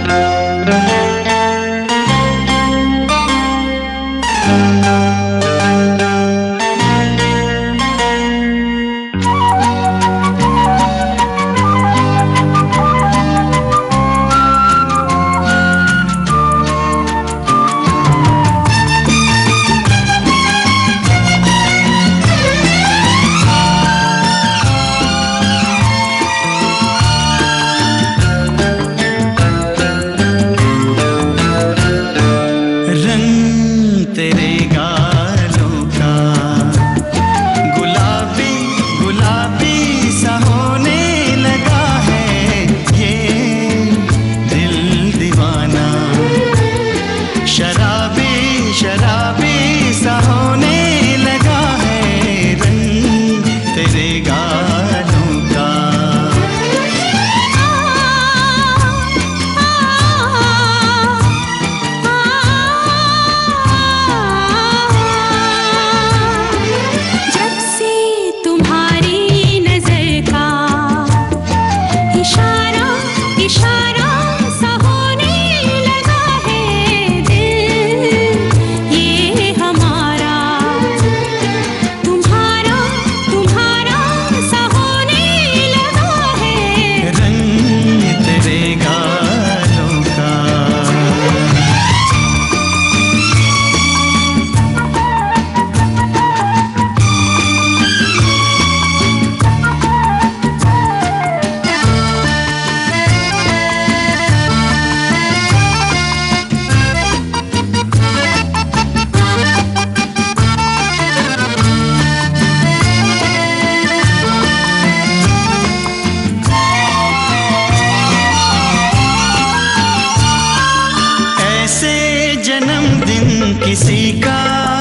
किसी का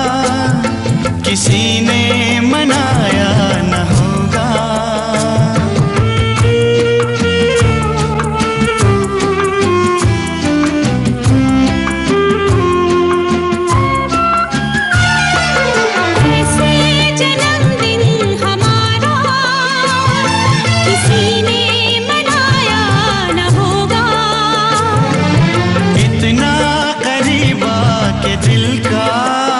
किसी ने मनाया न होगा। ऐसे जन्मदिन हमारा किसी ने मनाया न होगा। इतना करीब आके दिल का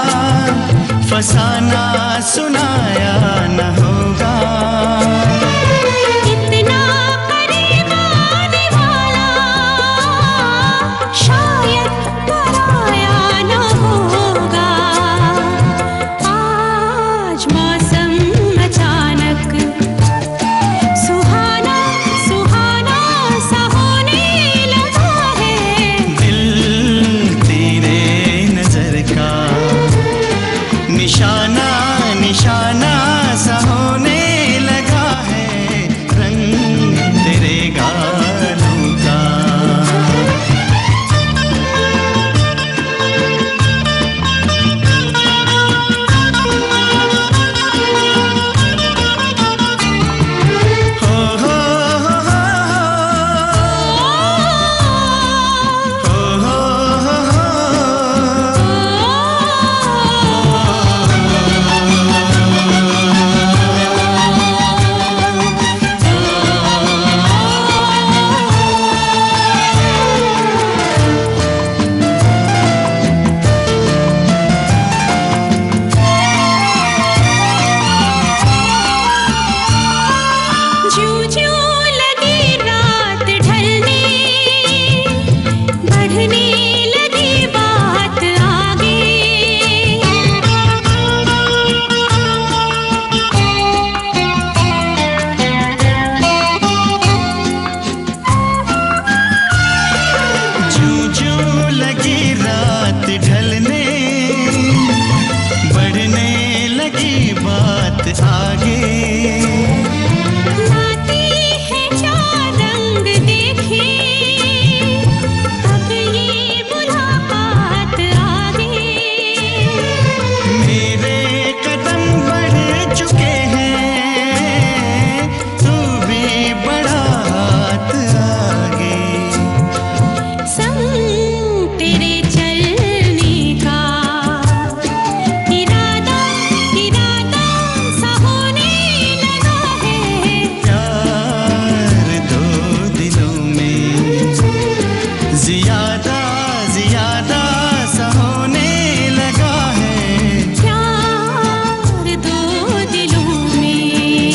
ज्यादा ज्यादा सा होने लगा है प्यार दो दिलों में।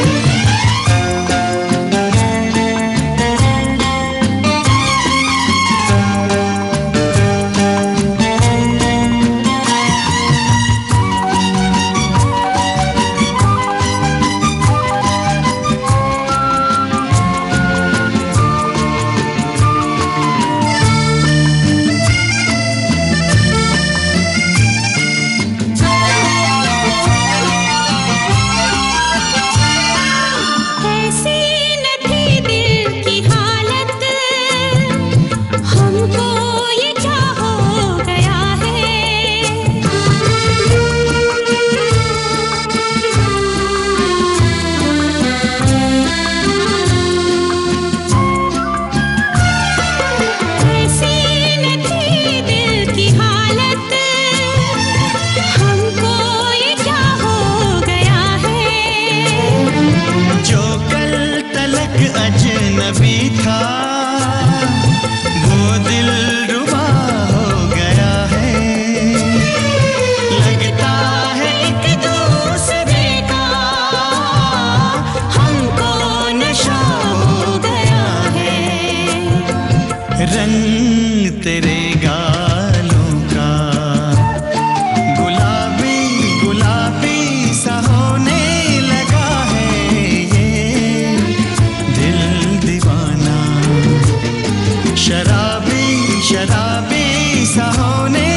ऐसी न थी दिल की हालत, हमको ये क्या हो गया है। ऐसी न थी दिल की हालत, हमको ये क्या हो गया है। जो कल तलक अजनबी था वो दिल रुबा हो गया है। लगता है एक दूसरे का हमको नशा हो गया है। रंग तेरे गालों का गुलाबी गुलाबी सा होने लगा है ये दिल दीवाना। शराबी शराबी सा होने